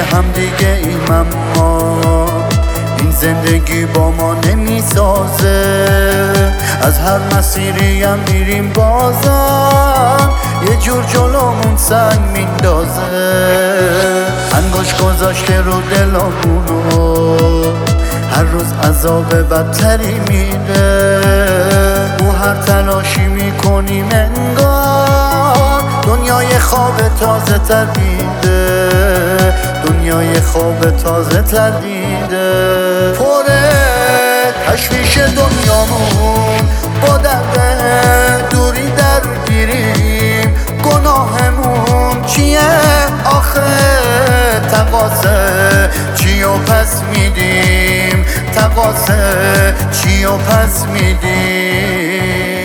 همدیگه ایم، اما این زندگی با ما نمیسازه. از هر مسیری هم میریم بازم یه جور جلومون سنگ میندازه. انگوش گذاشته رو دلامونو، هر روز عذاب بدتری میده. رو هر تلاشی میکنیم انگار دنیای خواب تازه تر دیده، دنیای خواب تازه تر دیده. پره تشویش دنیامون، با درد دوری درگیریم. گناهمون چیه آخه؟ تقاضه چی و پس میدیم، تقاضه چی و پس میدیم.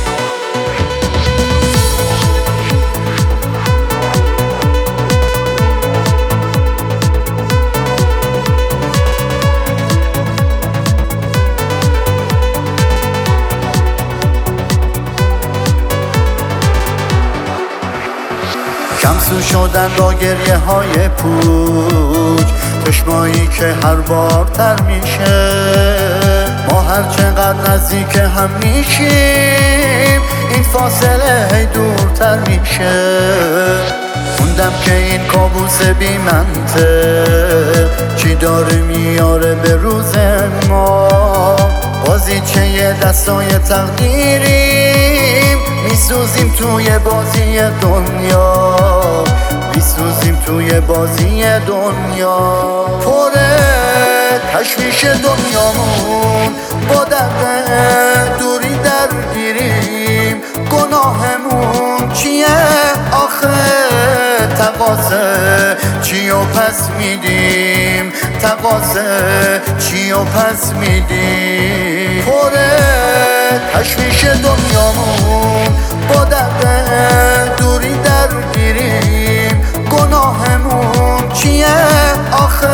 کمسو شدن با گریه های پوچ، چشمایی که هر بار تر میشه. ما هر چقدر نزدیک هم میشیم این فاصله هی دورتر میشه. موندم که این کابوس بی منطق چی داره میاره به روز ما. بازیچه یه دستای تقدیریم، میسوزیم توی بازی دنیا، میسوزیم توی بازی دنیا. پره تشویش دنیامون، با درد دوری درگیریم. گناهمون چیه آخه؟ تقاضه چی و پس میدیم، تقاضه چی و پس میدیم. پره تشویش دنیامون، با درد دوری درگیریم. گناهمون چیه آخه؟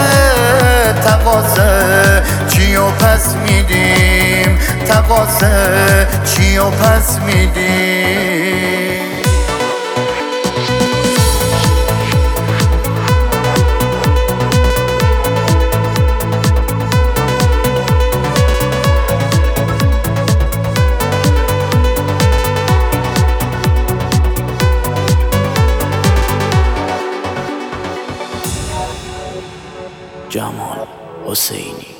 تقاضه چی و پس میدیم، تقاضه چی و پس میدیم. جمال حسینی.